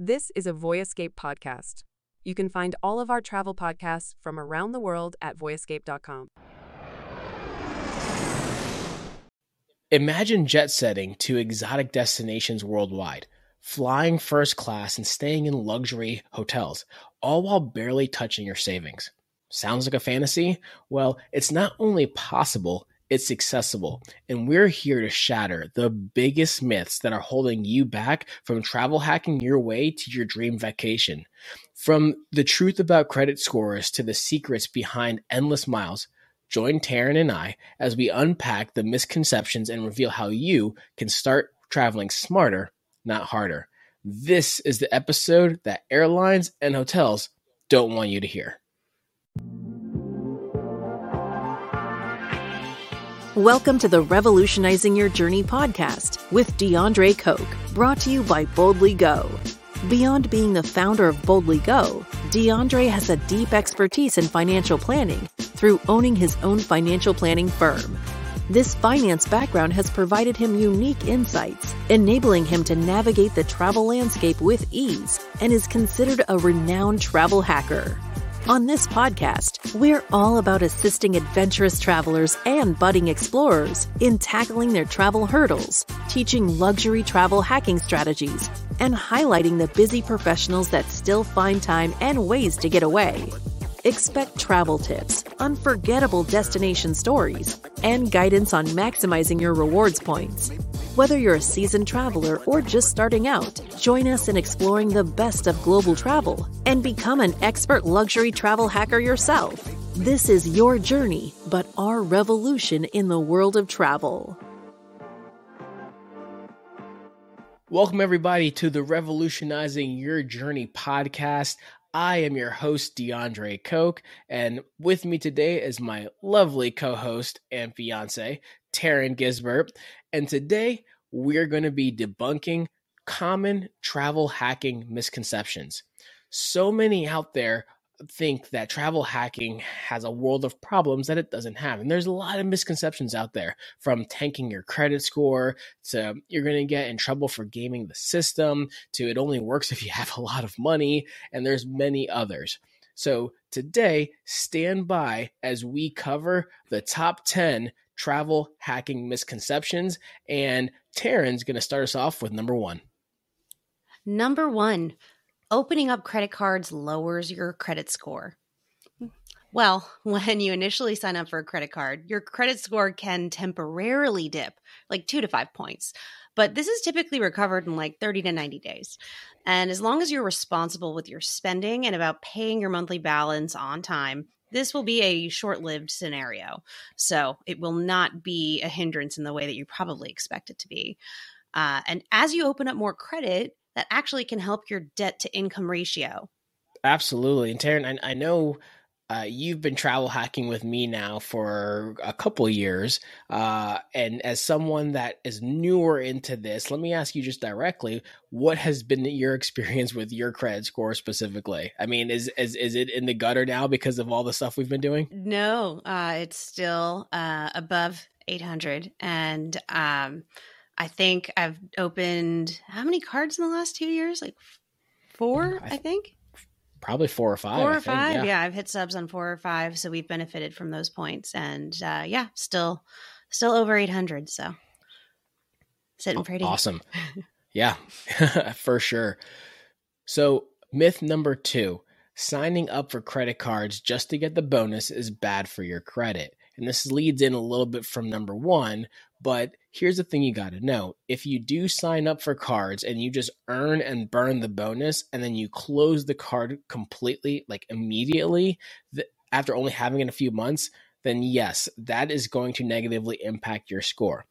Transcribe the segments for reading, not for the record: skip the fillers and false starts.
This is a Voyescape podcast. You can find all of our travel podcasts from around the world at voyescape.com. Imagine jet setting to exotic destinations worldwide, flying first class and staying in luxury hotels, all while barely touching your savings. Sounds like a fantasy? Well, it's not only possible, it's accessible, and we're here to shatter the biggest myths that are holding you back from travel hacking your way to your dream vacation. From the truth about credit scores to the secrets behind endless miles, join Taryn and I as we unpack the misconceptions and reveal how you can start traveling smarter, not harder. This is the episode that airlines and hotels don't want you to hear. Welcome to the Revolutionizing Your Journey podcast with DeAndre Koch, brought to you by Boldly Go. Beyond being the founder of Boldly Go, DeAndre has a deep expertise in financial planning through owning his own financial planning firm. This finance background has provided him unique insights, enabling him to navigate the travel landscape with ease, and is considered a renowned travel hacker. On this podcast, we're all about assisting adventurous travelers and budding explorers in tackling their travel hurdles, teaching luxury travel hacking strategies, and highlighting the busy professionals that still find time and ways to get away. Expect travel tips, unforgettable destination stories, and guidance on maximizing your rewards points. Whether you're a seasoned traveler or just starting out, join us in exploring the best of global travel and become an expert luxury travel hacker yourself. This is your journey, but our revolution in the world of travel. Welcome, everybody, to the Revolutionizing Your Journey podcast. I am your host, DeAndre Koch, and with me today is my lovely co-host and fiance, Taryn Gisbert. And today, we're going to be debunking common travel hacking misconceptions. So many out there think that travel hacking has a world of problems that it doesn't have. And there's a lot of misconceptions out there, from tanking your credit score to you're going to get in trouble for gaming the system to it only works if you have a lot of money. And there's many others. So today, stand by as we cover the top 10 travel hacking misconceptions. And Taryn's going to start us off with number one. Number one. Opening up credit cards lowers your credit score. Well, when you initially sign up for a credit card, your credit score can temporarily dip like 2 to 5 points. But this is typically recovered in like 30 to 90 days. And as long as you're responsible with your spending and about paying your monthly balance on time, this will be a short-lived scenario. So it will not be a hindrance in the way that you probably expect it to be. And as you open up more credit, that actually can help your debt to income ratio. Absolutely. And Taryn, I know you've been travel hacking with me now for a couple of years. And as someone that is newer into this, let me ask you just directly, what has been your experience with your credit score specifically? I mean, is it in the gutter now because of all the stuff we've been doing? No, it's still above 800. And I think I've opened how many cards in the last 2 years? Like 4, I think. Probably 4 or 5. 4 or 5. Yeah, I've hit subs on 4 or 5. So we've benefited from those points. And still over 800. So sitting pretty. Awesome. Yeah, for sure. So myth number 2, signing up for credit cards just to get the bonus is bad for your credit. And this leads in a little bit from number 1, but here's the thing you got to know. If you do sign up for cards and you just earn and burn the bonus and then you close the card completely, like immediately, after only having it a few months, then yes, that is going to negatively impact your score.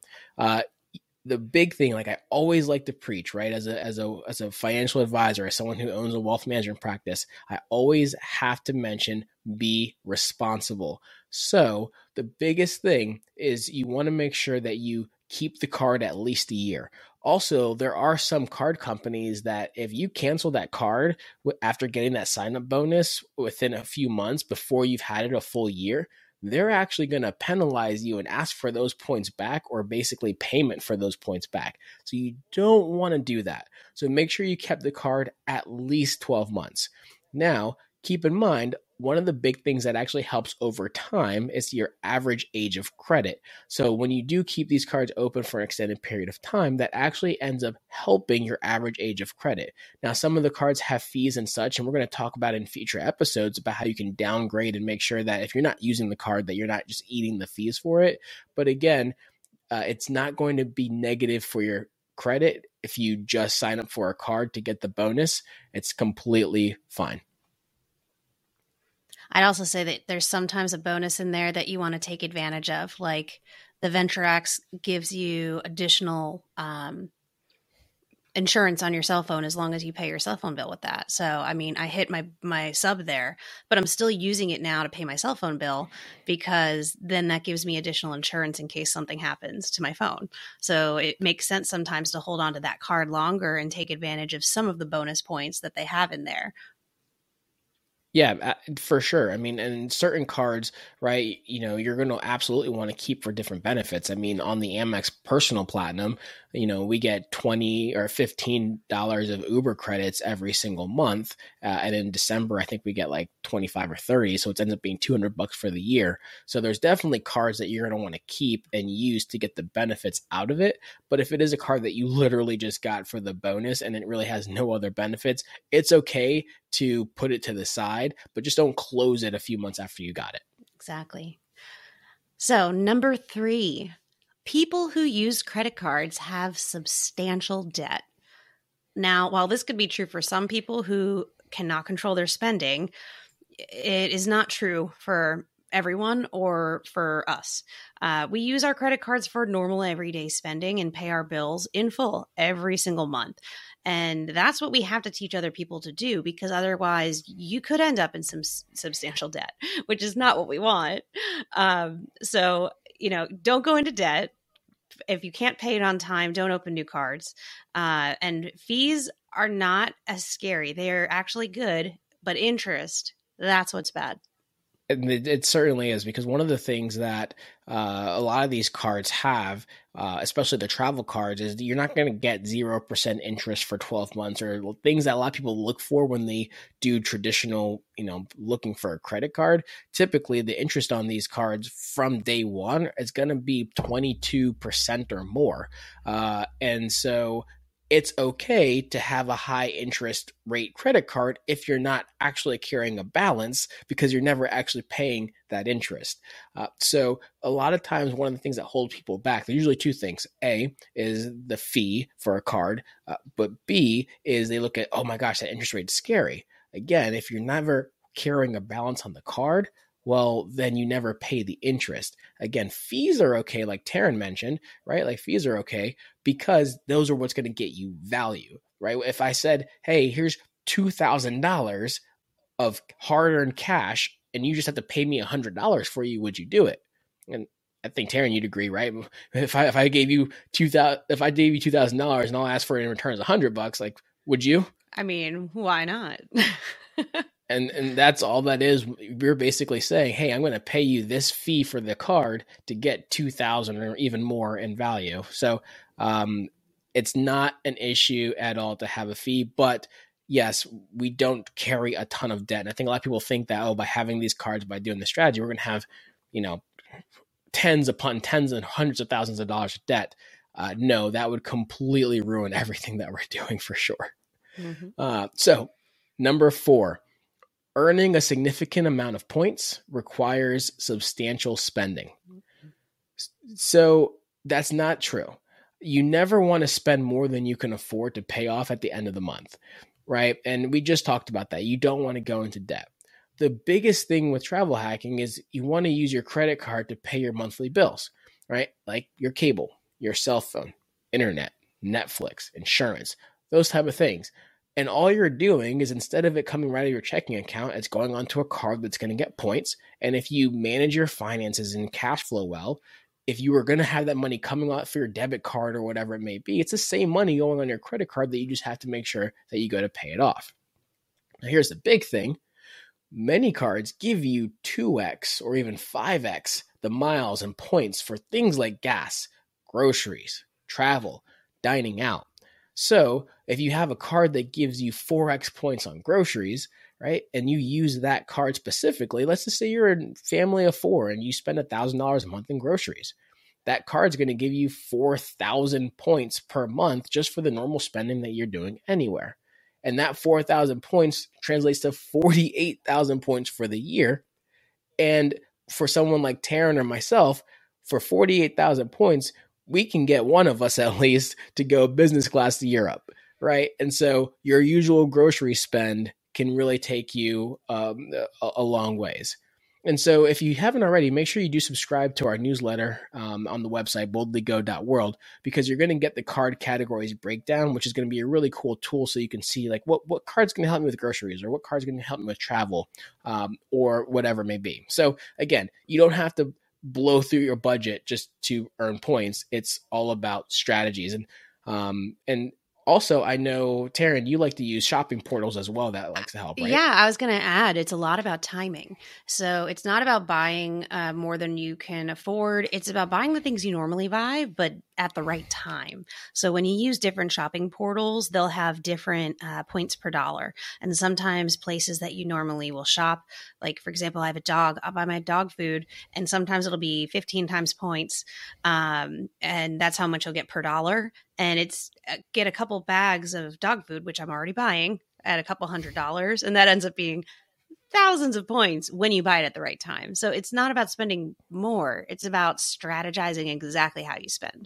The big thing, like I always like to preach, right? As a financial advisor, as someone who owns a wealth management practice, I always have to mention be responsible. So the biggest thing is you want to make sure that you keep the card at least a year. Also, there are some card companies that if you cancel that card after getting that sign-up bonus within a few months before you've had it a full year, they're actually going to penalize you and ask for those points back, or basically payment for those points back. So you don't want to do that. So make sure you kept the card at least 12 months. Now, keep in mind, one of the big things that actually helps over time is your average age of credit. So when you do keep these cards open for an extended period of time, that actually ends up helping your average age of credit. Now, some of the cards have fees and such, and we're going to talk about in future episodes about how you can downgrade and make sure that if you're not using the card, that you're not just eating the fees for it. But again, it's not going to be negative for your credit if you just sign up for a card to get the bonus. It's completely fine. I'd also say that there's sometimes a bonus in there that you want to take advantage of. Like the Venture X gives you additional insurance on your cell phone as long as you pay your cell phone bill with that. So, I mean, I hit my sub there, but I'm still using it now to pay my cell phone bill, because then that gives me additional insurance in case something happens to my phone. So it makes sense sometimes to hold on to that card longer and take advantage of some of the bonus points that they have in there. Yeah, for sure. I mean, and certain cards, right, you're going to absolutely want to keep for different benefits. I mean, on the Amex Personal Platinum, we get $20 or $15 of Uber credits every single month. And in December, I think we get like 25 or 30. So it ends up being $200 for the year. So there's definitely cards that you're going to want to keep and use to get the benefits out of it. But if it is a card that you literally just got for the bonus and it really has no other benefits, it's okay to put it to the side, but just don't close it a few months after you got it. Exactly. So number 3, people who use credit cards have substantial debt. Now, while this could be true for some people who cannot control their spending, it is not true for everyone or for us. We use our credit cards for normal everyday spending and pay our bills in full every single month. And that's what we have to teach other people to do, because otherwise you could end up in some substantial debt, which is not what we want. So, don't go into debt. If you can't pay it on time, don't open new cards. And fees are not as scary. They are actually good, but interest, that's what's bad. And it certainly is, because one of the things that a lot of these cards have, especially the travel cards, is you're not going to get 0% interest for 12 months, or things that a lot of people look for when they do traditional, looking for a credit card. Typically, the interest on these cards from day one is going to be 22% or more. And so it's okay to have a high interest rate credit card if you're not actually carrying a balance, because you're never actually paying that interest. So a lot of times, one of the things that hold people back, there's usually two things. A is the fee for a card, but B is they look at, oh my gosh, that interest rate is scary. Again, if you're never carrying a balance on the card, well, then you never pay the interest. Again, fees are okay, like Taryn mentioned, right? Like fees are okay because those are what's going to get you value, right? If I said, hey, here's $2,000 of hard-earned cash and you just have to pay me $100 for you, would you do it? And I think Taryn, you'd agree, right? If I gave you $2,000 and all I asked for in return is $100, like, would you? I mean, why not? And that's all that is. You're basically saying, hey, I'm going to pay you this fee for the card to get $2,000 or even more in value. So it's not an issue at all to have a fee. But yes, we don't carry a ton of debt. And I think a lot of people think that, by having these cards, by doing the strategy, we're going to have, tens upon tens and hundreds of thousands of dollars of debt. No, that would completely ruin everything that we're doing for sure. Mm-hmm. So number 4. Earning a significant amount of points requires substantial spending. So that's not true. You never want to spend more than you can afford to pay off at the end of the month, right? And we just talked about that. You don't want to go into debt. The biggest thing with travel hacking is you want to use your credit card to pay your monthly bills, right? Like your cable, your cell phone, internet, Netflix, insurance, those type of things. And all you're doing is, instead of it coming right out of your checking account, it's going onto a card that's going to get points. And if you manage your finances and cash flow well, if you were going to have that money coming out for your debit card or whatever it may be, it's the same money going on your credit card that you just have to make sure that you go to pay it off. Now, here's the big thing. Many cards give you 2x or even 5x the miles and points for things like gas, groceries, travel, dining out. So if you have a card that gives you 4x points on groceries, right, and you use that card specifically, let's just say you're a family of 4 and you spend $1,000 a month in groceries. That card's going to give you 4,000 points per month just for the normal spending that you're doing anywhere. And that 4,000 points translates to 48,000 points for the year. And for someone like Taryn or myself, for 48,000 points, we can get one of us at least to go business class to Europe, right? And so your usual grocery spend can really take you a long ways. And so if you haven't already, make sure you do subscribe to our newsletter on the website, boldlygo.world, because you're going to get the card categories breakdown, which is going to be a really cool tool so you can see like what card's going to help me with groceries or what card's going to help me with travel or whatever it may be. So again, you don't have to blow through your budget just to earn points. It's all about strategies. And also, I know, Taryn, you like to use shopping portals as well. That likes to help, right? Yeah, I was going to add, it's a lot about timing. So it's not about buying more than you can afford. It's about buying the things you normally buy, but at the right time. So when you use different shopping portals, they'll have different points per dollar. And sometimes places that you normally will shop, like for example, I have a dog, I'll buy my dog food, and sometimes it'll be 15 times points. And that's how much you'll get per dollar. And it's get a couple bags of dog food, which I'm already buying at a couple $100. And that ends up being thousands of points when you buy it at the right time. So it's not about spending more. It's about strategizing exactly how you spend.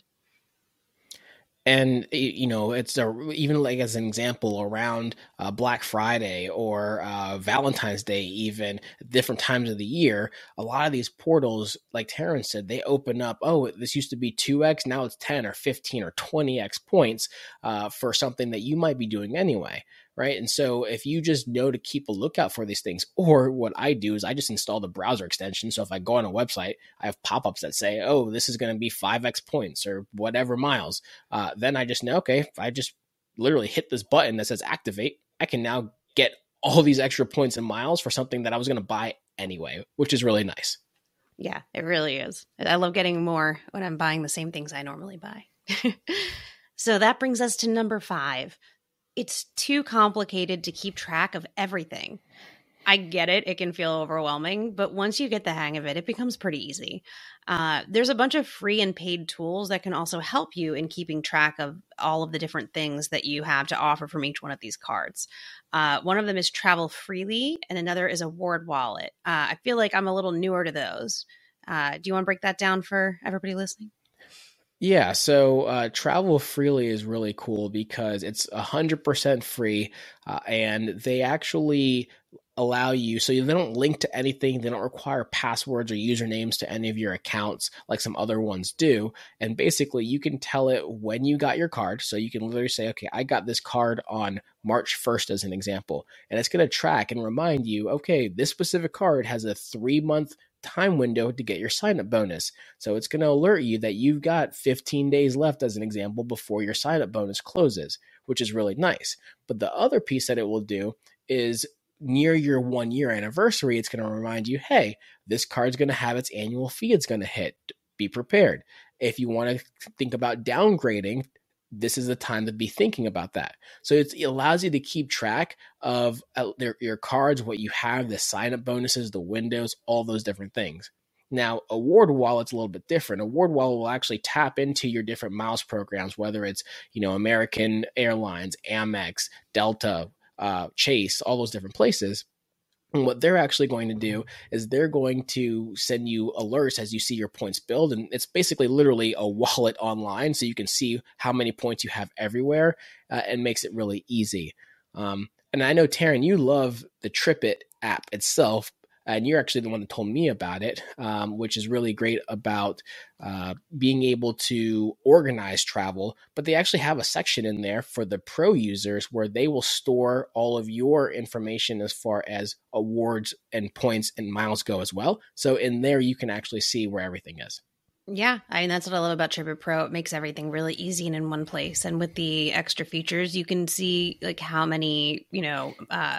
And, you know, it's even like as an example around Black Friday or Valentine's Day, even different times of the year, a lot of these portals, like Taryn said, they open up, oh, this used to be 2x, now it's 10 or 15 or 20x points for something that you might be doing anyway. Right. And so if you just know to keep a lookout for these things, or what I do is I just install the browser extension. So if I go on a website, I have pop-ups that say, oh, this is going to be 5x points or whatever miles. Then I just know, okay, if I just literally hit this button that says activate, I can now get all these extra points and miles for something that I was going to buy anyway, which is really nice. Yeah, it really is. I love getting more when I'm buying the same things I normally buy. So that brings us to number 5. It's too complicated to keep track of everything. I get it. It can feel overwhelming, but once you get the hang of it, it becomes pretty easy. There's a bunch of free and paid tools that can also help you in keeping track of all of the different things that you have to offer from each one of these cards. One of them is Travel Freely, and another is Award Wallet. I feel like I'm a little newer to those. Do you want to break that down for everybody listening? Yeah, so Travel Freely is really cool because it's 100% free, and they actually allow you, so they don't link to anything, they don't require passwords or usernames to any of your accounts like some other ones do, and basically you can tell it when you got your card, so you can literally say, okay, I got this card on March 1st as an example, and it's going to track and remind you, okay, this specific card has a 3-month time window to get your sign-up bonus. So it's going to alert you that you've got 15 days left as an example before your sign-up bonus closes, which is really nice. But the other piece that it will do is near your 1-year anniversary, it's going to remind you, hey, this card's going to have its annual fee it's going to hit. Be prepared. If you want to think about downgrading, this is the time to be thinking about that. So it allows you to keep track of your cards, what you have, the sign-up bonuses, the windows, all those different things. Now, Award Wallet's a little bit different. Award Wallet will actually tap into your different miles programs, whether it's, American Airlines, Amex, Delta, Chase, all those different places. And what they're actually going to do is they're going to send you alerts as you see your points build. And it's basically literally a wallet online. So you can see how many points you have everywhere and makes it really easy. And I know, Taryn, you love the TripIt app itself. And you're actually the one that told me about it, which is really great about being able to organize travel. But they actually have a section in there for the pro users where they will store all of your information as far as awards and points and miles go as well. So in there, you can actually see where everything is. Yeah, I mean, that's what I love about TripIt Pro. It makes everything really easy and in one place. And with the extra features, you can see like how many,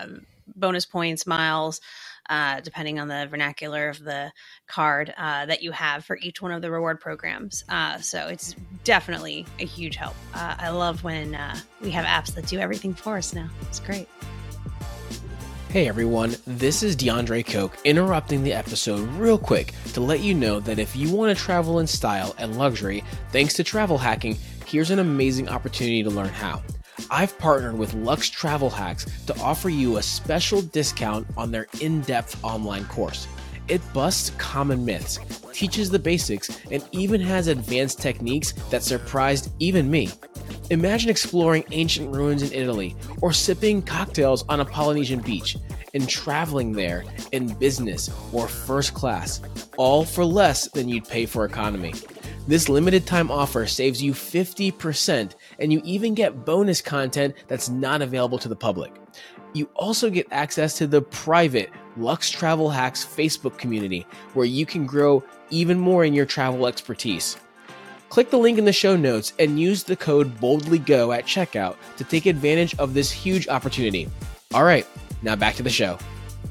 bonus points, miles, depending on the vernacular of the card that you have for each one of the reward programs. So it's definitely a huge help. I love when we have apps that do everything for us now. It's great. Hey everyone, this is DeAndre Koch interrupting the episode real quick to let you know that if you want to travel in style and luxury thanks to travel hacking, here's an amazing opportunity to learn how. I've partnered with Lux Travel Hacks to offer you a special discount on their in-depth online course. It busts common myths, teaches the basics, and even has advanced techniques that surprised even me. Imagine exploring ancient ruins in Italy or sipping cocktails on a Polynesian beach and traveling there in business or first class, all for less than you'd pay for economy. This limited time offer saves you 50%, and you even get bonus content that's not available to the public. You also get access to the private Lux Travel Hacks Facebook community, where you can grow even more in your travel expertise. Click the link in the show notes and use the code BOLDLYGO at checkout to take advantage of this huge opportunity. All right, now back to the show.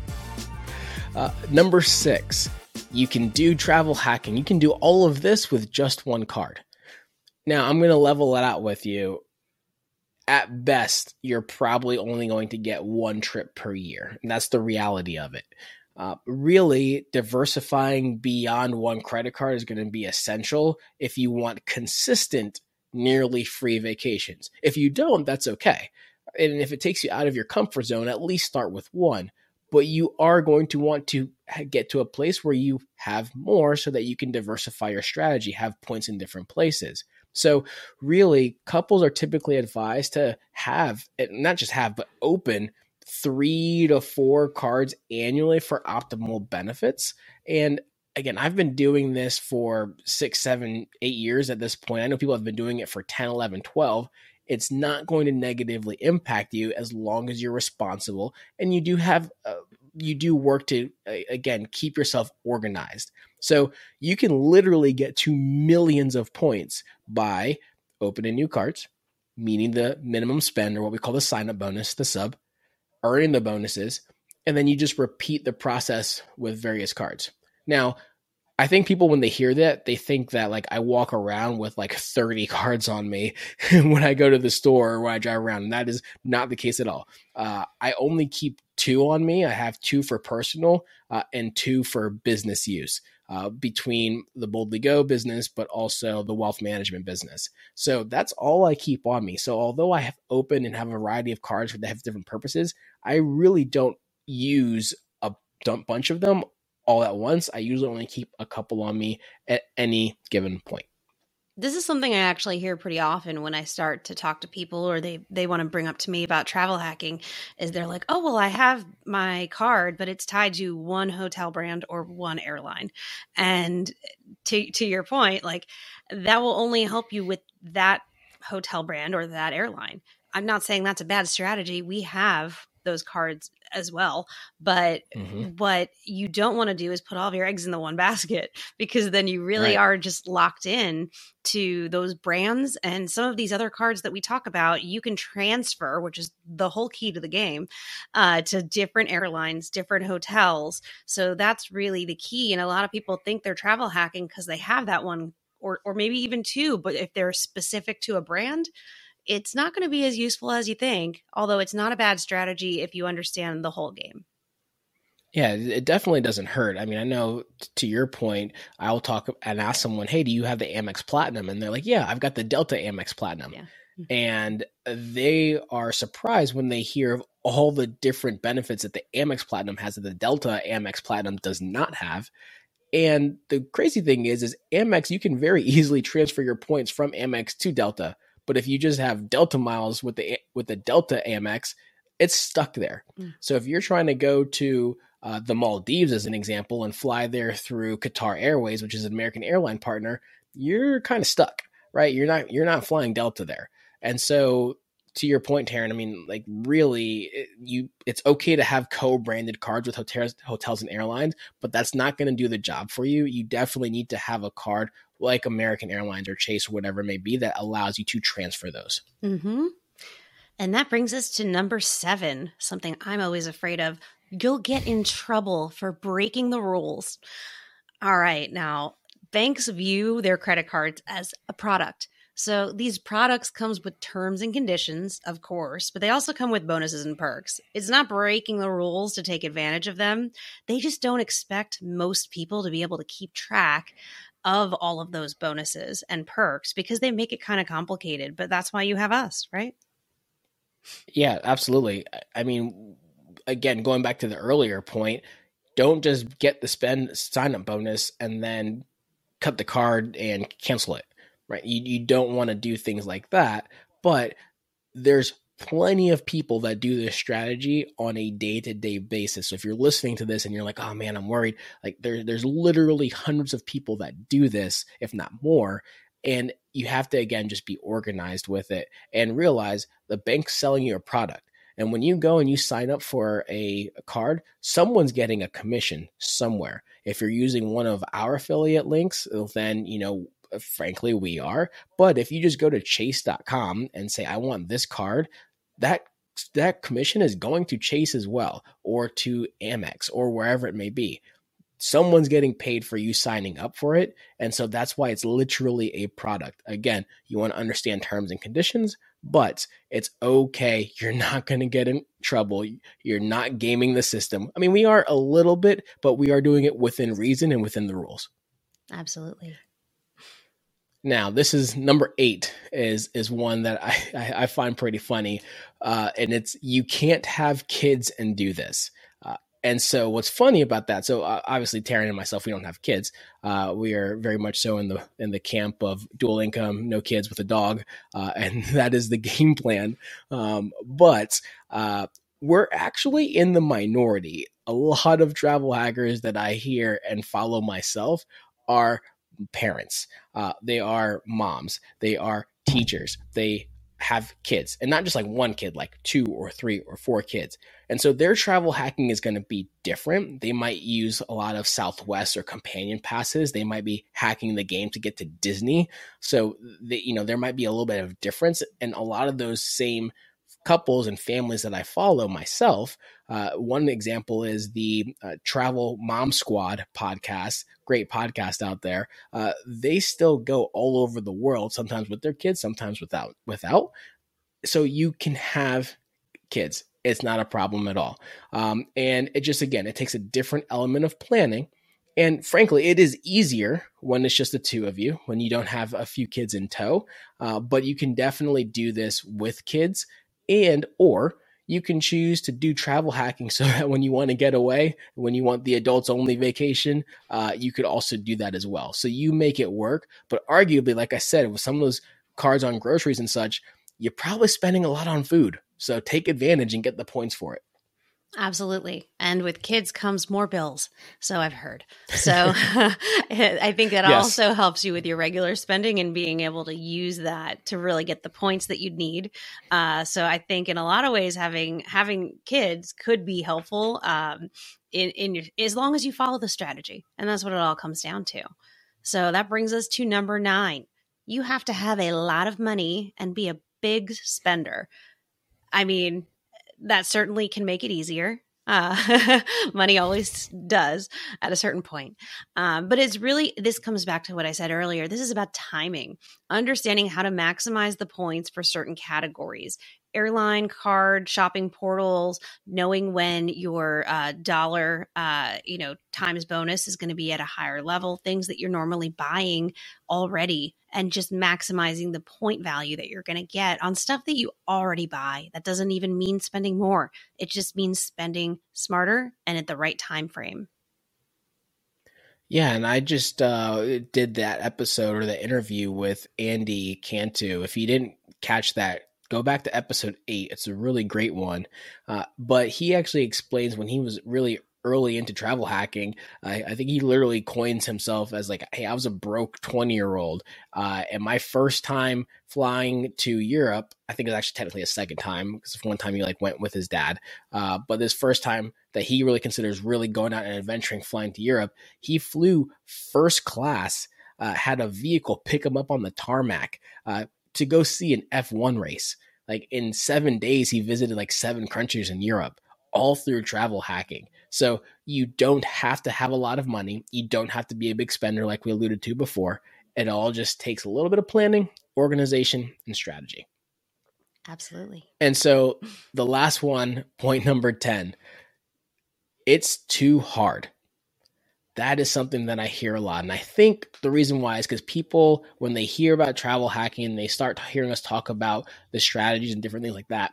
Number 6, you can do travel hacking. You can do all of this with just one card. Now, I'm going to level it out with you. At best, you're probably only going to get one trip per year, and that's the reality of it. Really, diversifying beyond one credit card is going to be essential if you want consistent, nearly free vacations. If you don't, that's okay. And if it takes you out of your comfort zone, at least start with one. But you are going to want to get to a place where you have more so that you can diversify your strategy, have points in different places. So really, couples are typically advised to have, not just have, but open 3 to 4 cards annually for optimal benefits. And again, I've been doing this for 6, 7, 8 years at this point. I know people have been doing it for 10, 11, 12. It's not going to negatively impact you as long as you're responsible and you do work to, again, keep yourself organized. So you can literally get to millions of points by opening new cards, meeting the minimum spend or what we call the sign-up bonus, the sub, earning the bonuses, and then you just repeat the process with various cards. Now, I think people, when they hear that, they think that like I walk around with like 30 cards on me when I go to the store or when I drive around. And that is not the case at all. I only keep 2 on me. I have 2 for personal and 2 for business use between the Boldly Go business, but also the wealth management business. So that's all I keep on me. So although I have open and have a variety of cards that have different purposes, I really don't use a bunch of them all at once. I usually only keep a couple on me at any given point. This is something I actually hear pretty often when I start to talk to people or they want to bring up to me about travel hacking is they're like, oh, well, I have my card, but it's tied to one hotel brand or one airline. And to your point, like that will only help you with that hotel brand or that airline. I'm not saying that's a bad strategy. We have those cards as well. But what you don't want to do is put all of your eggs in the one basket, because then you really are just locked in to those brands. And some of these other cards that we talk about, you can transfer, which is the whole key to the game, to different airlines, different hotels. So that's really the key. And a lot of people think they're travel hacking because they have that one or maybe even 2. But if they're specific to a brand, it's not going to be as useful as you think, although it's not a bad strategy if you understand the whole game. Yeah, it definitely doesn't hurt. I mean, I know to your point, I'll talk and ask someone, hey, do you have the Amex Platinum? And they're like, yeah, I've got the Delta Amex Platinum. Yeah. And they are surprised when they hear of all the different benefits that the Amex Platinum has that the Delta Amex Platinum does not have. And the crazy thing is Amex, you can very easily transfer your points from Amex to Delta. But if you just have Delta miles with the Delta Amex, it's stuck there. So if you're trying to go to the Maldives, as an example, and fly there through Qatar Airways, which is an American airline partner, you're kind of stuck, right? You're not flying Delta there. And so to your point, Taryn, I mean, like really, it's okay to have co-branded cards with hotels and airlines, but that's not going to do the job for you. You definitely need to have a card like American Airlines or Chase or whatever it may be that allows you to transfer those. And that brings us to number 7, something I'm always afraid of. You'll get in trouble for breaking the rules. All right, now, banks view their credit cards as a product. So these products comes with terms and conditions, of course, but they also come with bonuses and perks. It's not breaking the rules to take advantage of them. They just don't expect most people to be able to keep track of all of those bonuses and perks because they make it kind of complicated. But that's why you have us, right? Yeah, absolutely. I mean, again, going back to the earlier point, don't just get the sign up bonus and then cut the card and cancel it, right? You don't want to do things like that, but there's plenty of people that do this strategy on a day-to-day basis. So if you're listening to this and you're like, oh man, I'm worried, like there's literally hundreds of people that do this, if not more. And you have to, again, just be organized with it and realize the bank's selling you a product. And when you go and you sign up for a card, someone's getting a commission somewhere. If you're using one of our affiliate links, then, frankly, we are. But if you just go to chase.com and say, I want this card, that commission is going to Chase as well, or to Amex, or wherever it may be. Someone's getting paid for you signing up for it. And so that's why it's literally a product. Again, you want to understand terms and conditions, but it's okay. You're not going to get in trouble. You're not gaming the system. I mean, we are a little bit, but we are doing it within reason and within the rules. Absolutely. Now, this is number 8 is one that I find pretty funny. And it's, you can't have kids and do this. And so what's funny about that, so obviously Taryn and myself, we don't have kids. We are very much so in the camp of dual income, no kids with a dog. And that is the game plan. But we're actually in the minority. A lot of travel hackers that I hear and follow myself are parents. They are moms. They are teachers. They have kids, and not just like one kid, like 2 or 3 or 4 kids. And so their travel hacking is going to be different. They might use a lot of Southwest or companion passes. They might be hacking the game to get to Disney. So there might be a little bit of difference. And a lot of those same couples and families that I follow myself. One example is the Travel Mom Squad podcast, great podcast out there. They still go all over the world, sometimes with their kids, sometimes without. So you can have kids. It's not a problem at all. And it just, again, it takes a different element of planning. And frankly, it is easier when it's just the 2 of you, when you don't have a few kids in tow. But you can definitely do this with kids. Or you can choose to do travel hacking so that when you want to get away, when you want the adults only vacation, you could also do that as well. So you make it work. But arguably, like I said, with some of those cards on groceries and such, you're probably spending a lot on food. So take advantage and get the points for it. Absolutely. And with kids comes more bills. So I've heard. So I think that also helps you with your regular spending and being able to use that to really get the points that you'd need. So I think in a lot of ways, having kids could be helpful as long as you follow the strategy. And that's what it all comes down to. So that brings us to number 9. You have to have a lot of money and be a big spender. I mean, that certainly can make it easier. Money always does at a certain point. But it's really, this comes back to what I said earlier. This is about timing, understanding how to maximize the points for certain categories. Airline, card, shopping portals, knowing when your dollar, times bonus is going to be at a higher level, things that you're normally buying already, and just maximizing the point value that you're going to get on stuff that you already buy. That doesn't even mean spending more. It just means spending smarter and at the right time frame. Yeah, and I just did that episode or the interview with Andy Cantu. If you didn't catch that, go back to episode 8. It's a really great one. But he actually explains when he was really early into travel hacking, I think he literally coins himself as like, hey, I was a broke 20-year-old. And my first time flying to Europe, I think it was actually technically a second time, because one time he went with his dad. But this first time that he really considers really going out and adventuring, flying to Europe, he flew first class, had a vehicle pick him up on the tarmac to go see an F1 race. Like in 7 days, he visited like 7 countries in Europe, all through travel hacking. So you don't have to have a lot of money. You don't have to be a big spender like we alluded to before. It all just takes a little bit of planning, organization, and strategy. Absolutely. And so the last one, point number 10, it's too hard. That is something that I hear a lot. And I think the reason why is because people, when they hear about travel hacking, they start hearing us talk about the strategies and different things like that.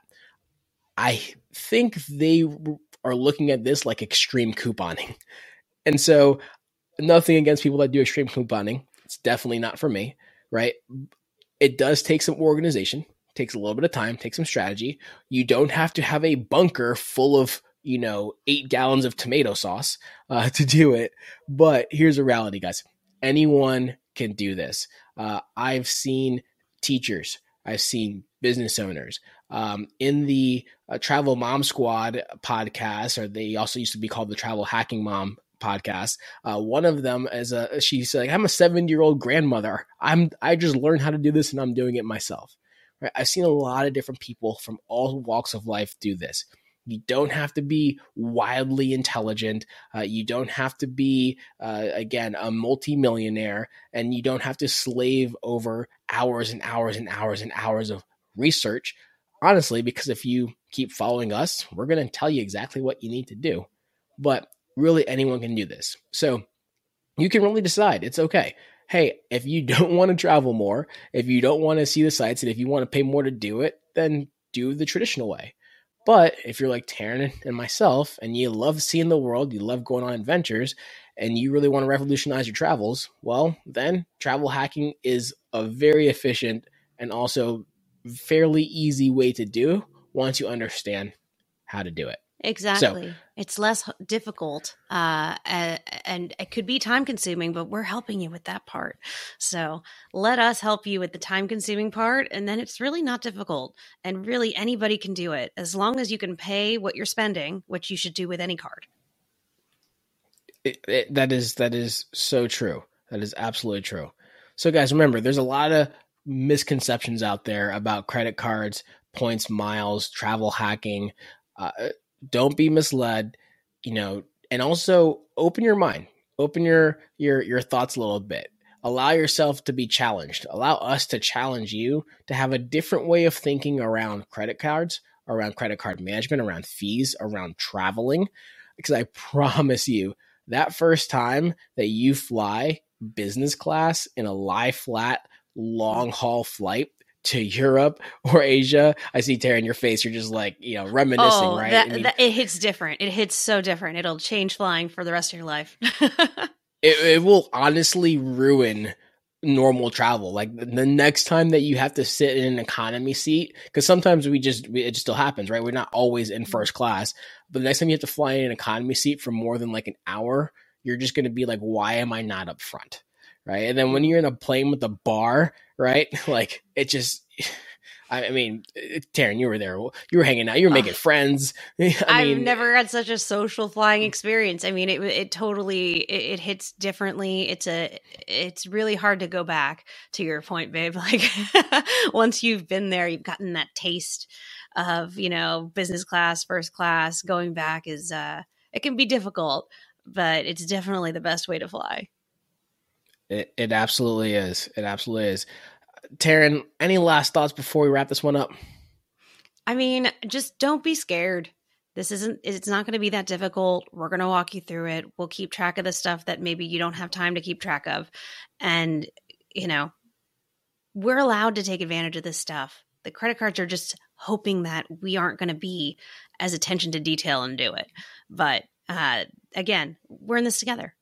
I think they are looking at this like extreme couponing. And so nothing against people that do extreme couponing. It's definitely not for me, right? It does take some organization, takes a little bit of time, takes some strategy. You don't have to have a bunker full of, 8 gallons of tomato sauce to do it. But here's the reality, guys. Anyone can do this. I've seen teachers, I've seen business owners. In the Travel Mom Squad podcast, or they also used to be called the Travel Hacking Mom podcast. One of them she said, I'm a 70-year-old grandmother. I just learned how to do this and I'm doing it myself. Right? I've seen a lot of different people from all walks of life do this. You don't have to be wildly intelligent. You don't have to be, again, a multimillionaire, and you don't have to slave over hours and hours and hours and hours of research. Honestly, because if you keep following us, we're going to tell you exactly what you need to do. But really, anyone can do this. So you can really decide. It's okay. Hey, if you don't want to travel more, if you don't want to see the sights, and if you want to pay more to do it, then do the traditional way. But if you're like Taryn and myself, and you love seeing the world, you love going on adventures, and you really want to revolutionize your travels, well, then travel hacking is a very efficient and also fairly easy way to do once you understand how to do it. Exactly. So, it's less difficult and it could be time consuming, but we're helping you with that part. So let us help you with the time consuming part. And then it's really not difficult. And really anybody can do it as long as you can pay what you're spending, which you should do with any card. That is so true. That is absolutely true. So guys, remember, there's a lot of misconceptions out there about credit cards, points, miles, travel hacking. Don't be misled, and also open your mind, open your thoughts a little bit. Allow yourself to be challenged. Allow us to challenge you to have a different way of thinking around credit cards, around credit card management, around fees, around traveling. Because I promise you, that first time that you fly business class in a lie flat long haul flight to Europe or Asia, I see Tara in your face. You're just like, reminiscing, right? It hits different. It hits so different. It'll change flying for the rest of your life. It will honestly ruin normal travel. Like the next time that you have to sit in an economy seat, because sometimes it just still happens, right? We're not always in first class, but the next time you have to fly in an economy seat for more than like an hour, you're just going to be like, why am I not up front? Right. And then when you're in a plane with a bar, right? Like it just, Taryn, you were there. You were hanging out. You were making friends. I've never had such a social flying experience. I mean, it totally, it hits differently. It's really hard to go back, to your point, babe. Like once you've been there, you've gotten that taste of, business class, first class. Going back is, it can be difficult, but it's definitely the best way to fly. It absolutely is. It absolutely is. Taryn, any last thoughts before we wrap this one up? I mean, just don't be scared. It's not going to be that difficult. We're going to walk you through it. We'll keep track of the stuff that maybe you don't have time to keep track of. And, we're allowed to take advantage of this stuff. The credit cards are just hoping that we aren't going to be as attention to detail and do it. But again, we're in this together.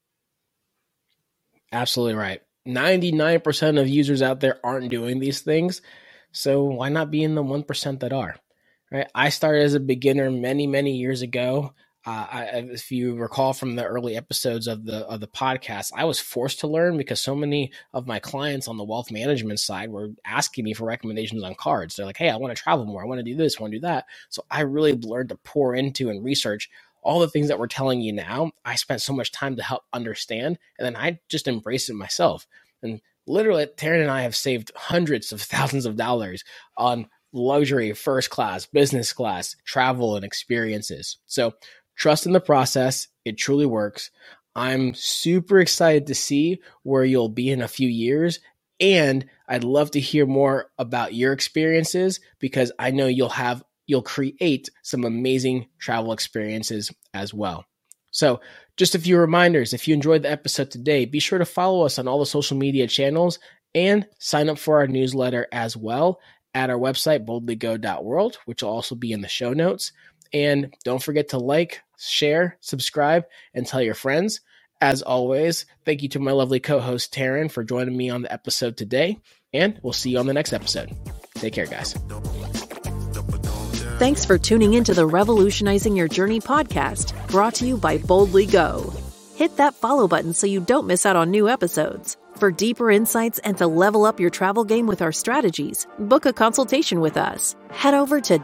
Absolutely right. 99% of users out there aren't doing these things. So why not be in the 1% that are? Right? I started as a beginner many, many years ago. If you recall from the early episodes of the podcast, I was forced to learn because so many of my clients on the wealth management side were asking me for recommendations on cards. They're like, hey, I want to travel more. I want to do this, I want to do that. So I really learned to pour into and research all the things that we're telling you now. I spent so much time to help understand, and then I just embraced it myself. And literally, Taryn and I have saved hundreds of thousands of dollars on luxury, first class, business class, travel, and experiences. So trust in the process. It truly works. I'm super excited to see where you'll be in a few years. And I'd love to hear more about your experiences because I know you'll create some amazing travel experiences as well. So just a few reminders. If you enjoyed the episode today, be sure to follow us on all the social media channels and sign up for our newsletter as well at our website, boldlygo.world, which will also be in the show notes. And don't forget to like, share, subscribe, and tell your friends. As always, thank you to my lovely co-host, Taryn, for joining me on the episode today. And we'll see you on the next episode. Take care, guys. Thanks for tuning into the Revolutionizing Your Journey podcast, brought to you by Boldly Go. Hit that follow button so you don't miss out on new episodes. For deeper insights and to level up your travel game with our strategies, book a consultation with us. Head over to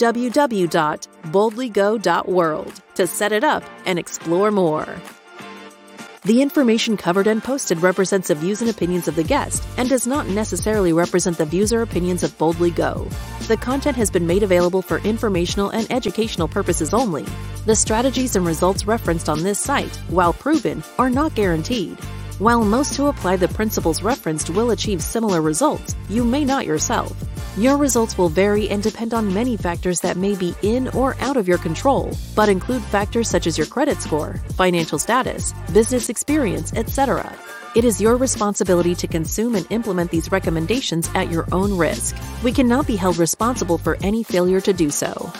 www.boldlygo.world to set it up and explore more. The information covered and posted represents the views and opinions of the guest and does not necessarily represent the views or opinions of Boldly Go. The content has been made available for informational and educational purposes only. The strategies and results referenced on this site, while proven, are not guaranteed. While most who apply the principles referenced will achieve similar results, you may not yourself. Your results will vary and depend on many factors that may be in or out of your control, but include factors such as your credit score, financial status, business experience, etc. It is your responsibility to consume and implement these recommendations at your own risk. We cannot be held responsible for any failure to do so.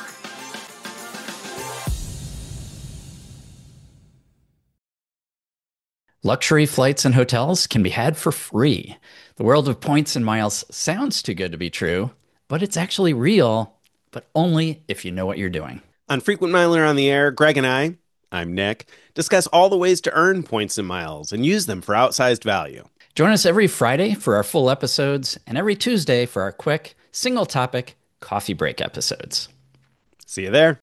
Luxury flights and hotels can be had for free. The world of points and miles sounds too good to be true, but it's actually real, but only if you know what you're doing. On Frequent Miler on the Air, Greg and I'm Nick, discuss all the ways to earn points and miles and use them for outsized value. Join us every Friday for our full episodes and every Tuesday for our quick, single-topic coffee break episodes. See you there.